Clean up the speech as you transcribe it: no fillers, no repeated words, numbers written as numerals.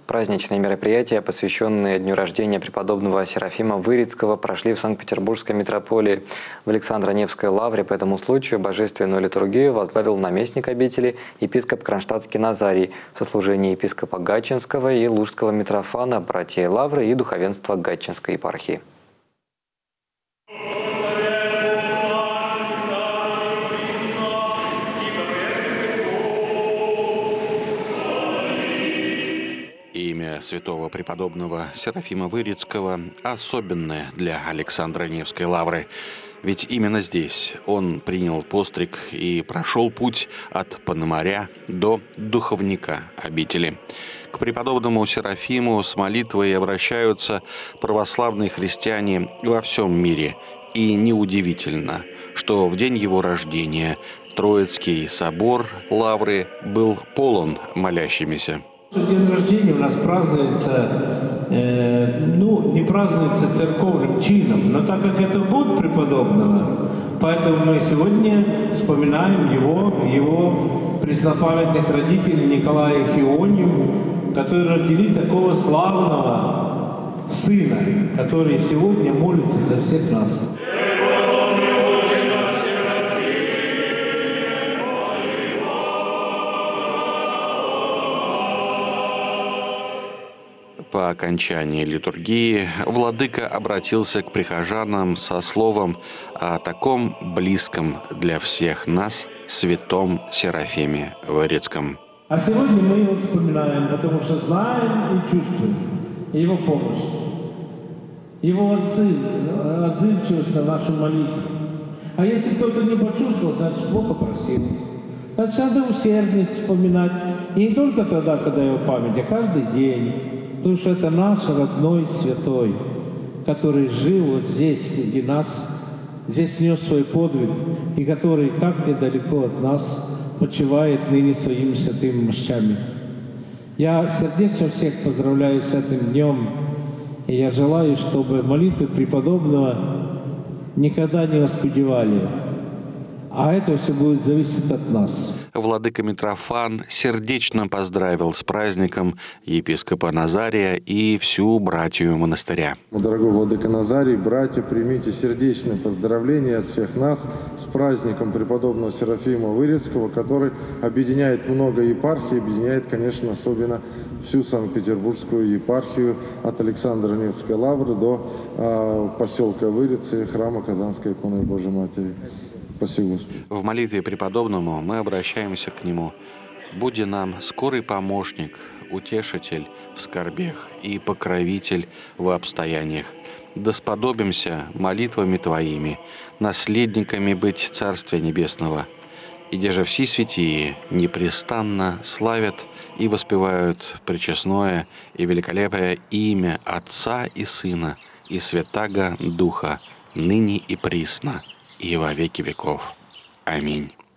Праздничные мероприятия, посвященные дню рождения преподобного Серафима Вырицкого, прошли в Санкт-Петербургской митрополии. В Александро-Невской лавре по этому случаю божественную литургию возглавил наместник обители епископ Кронштадтский Назарий в сослужении епископа Гатчинского и Лужского митрофана, братья лавры и духовенства Гатчинской епархии. Имя святого преподобного Серафима Вырицкого особенное для Александро-Невской лавры. Ведь именно здесь он принял постриг и прошел путь от пономаря до духовника обители. К преподобному Серафиму с молитвой обращаются православные христиане во всем мире. И неудивительно, что в день его рождения Троицкий собор лавры был полон молящимися. День рождения у нас празднуется, не празднуется церковным чином, но так как это год преподобного, поэтому мы сегодня вспоминаем его преснопамятных родителей Николая и Хионию, которые родили такого славного сына, который сегодня молится за всех нас. По окончании литургии владыка обратился к прихожанам со словом о таком близком для всех нас святом Серафиме Вырицком. А сегодня мы его вспоминаем, потому что знаем и чувствуем его помощь, его отзывчивость на нашу молитву. А если кто-то не почувствовал, значит, плохо просил. Значит, надо усердность вспоминать. И не только тогда, когда его память, а каждый день. Потому что это наш родной святой, который жил вот здесь, среди нас, здесь нес свой подвиг, и который так недалеко от нас почивает ныне своими святыми мощами. Я сердечно всех поздравляю с этим днем, и я желаю, чтобы молитвы преподобного никогда не оскудевали, а это все будет зависеть от нас. Владыка Митрофан сердечно поздравил с праздником епископа Назария и всю братью монастыря. Дорогой владыка Назарий, братья, примите сердечное поздравление от всех нас с праздником преподобного Серафима Вырицкого, который объединяет много епархий, объединяет, конечно, особенно всю Санкт-Петербургскую епархию от Александро-Невской лавры до поселка Вырицы, храма Казанской иконы Божьей Матери. Спасибо, Господи. В молитве преподобному мы обращаемся к нему. «Буди нам скорый помощник, утешитель в скорбях и покровитель в обстояниях. Да сподобимся молитвами Твоими, наследниками быть Царствия Небесного. И же все святие непрестанно славят и воспевают пречестное и великолепное имя Отца и Сына и Святаго Духа, ныне и присно, и во веки веков. Аминь».